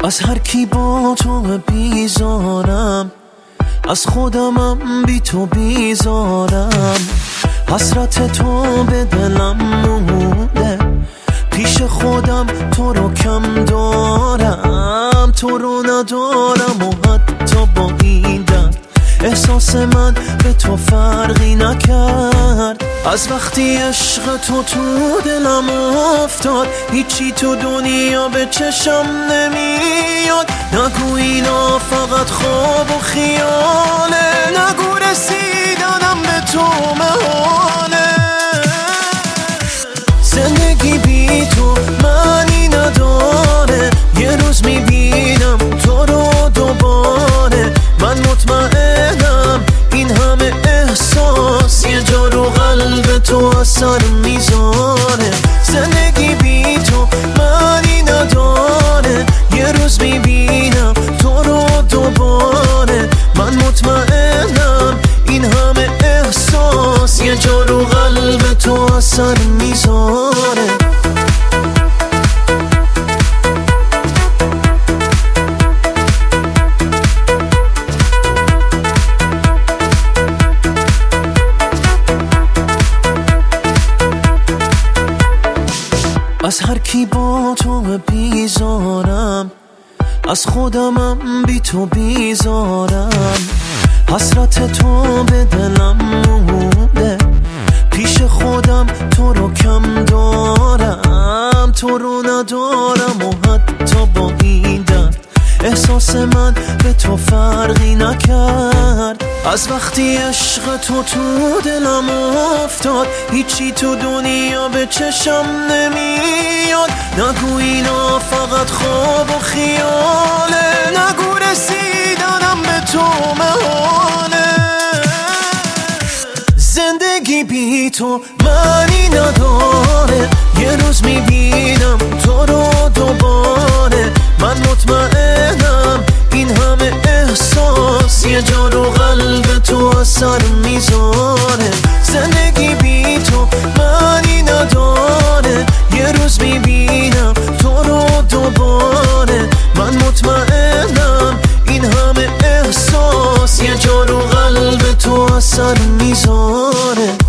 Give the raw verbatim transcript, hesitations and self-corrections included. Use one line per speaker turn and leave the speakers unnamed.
از هر کی با تو بیزارم، از خودمم بی تو بیزارم. حسرت تو به دلم مونده، پیش خودم تو رو کم دارم. تو رو ندارم و حتی با این درد احساس من به تو فرقی نکرد. از وقتی عشق تو تو دلم افتاد، هیچی تو دنیا به چشم نمیاد. نگو اینا فقط خواب و خیاله، نگو رسیدنم به تو محاله. زندگی بی تو معنی نداره، یه روز میبینم تو رو دوباره. من مطمئنم این همه احساس یه جا رو قلب تو اثر میذاره. زندگی بی تو معنی نداره، یه روز میبینم تو رو دوباره. من مطمئنم این همه احساس یه جا رو قلب تو اثر میذاره. از هر کی با تو بیزارم، از خودمم بی تو بیزارم. حسرت تو به دلم مونده، پیش خودم تو رو کم دارم. تو رو ندارم و حتی با این درد احساس من به تو فرقی نکرد. از وقتی عشق تو تو دلم افتاد، هیچی تو دنیا به چشم نمیاد. نگو اینا فقط خواب و خیاله، نگو رسیدنم به تو محاله. زندگی بی تو معنی نداره، یه روز میبینم تو رو دوباره. من مطمئنم این همه احساس یه جا رو قلب تو اثر میذاره. زندگی بی تو معنی نداره، یه روز میبینم تو رو دوباره. من مطمئنم این همه احساس یه جا رو قلب تو اثر میذاره.